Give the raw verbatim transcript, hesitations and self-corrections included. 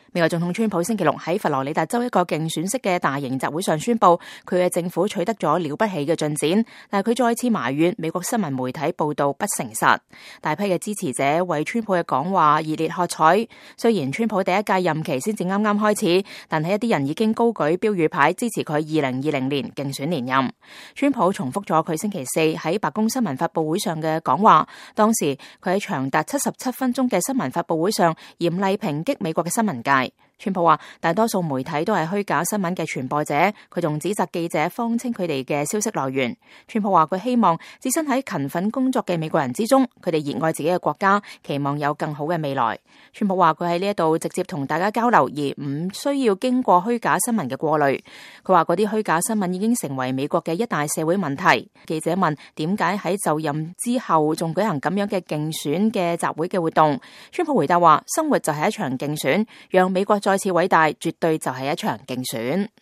美國總統川普星期六喺佛羅里達州一個競選式嘅大型集會上宣布，佢嘅政府取得咗了不起嘅進展，但係佢再次埋怨美國新聞媒體報道不誠實。大批嘅支持者為川普嘅講話熱烈喝彩。雖然川普第一屆任期先至啱啱開始，但係一啲人已經高舉標語牌支持佢二零二零年競選連任。川普重複咗佢星期四喺白宮新聞發佈會上嘅講話，當時佢喺長達七十七分鐘嘅新聞發佈會上嚴厲抨擊美國嘅新聞界。川普話大多數媒體都係虛假新聞嘅傳播者，佢仲指責記者謊稱佢哋嘅消息來源。川普話佢希望置身喺勤奮工作嘅美國人之中，佢哋熱愛自己嘅國家，期望有更好嘅未來。川普話佢喺呢一度直接同大家交流，而唔需要經過虛假新聞嘅過濾。佢話嗰啲虛假新聞已經成為美國嘅一大社會問題。記者問點解喺就任之後仲舉行咁樣嘅競選嘅集會嘅活動，川普回答話生活就係一場競選，讓美國再次偉大，絕對就係一場競選。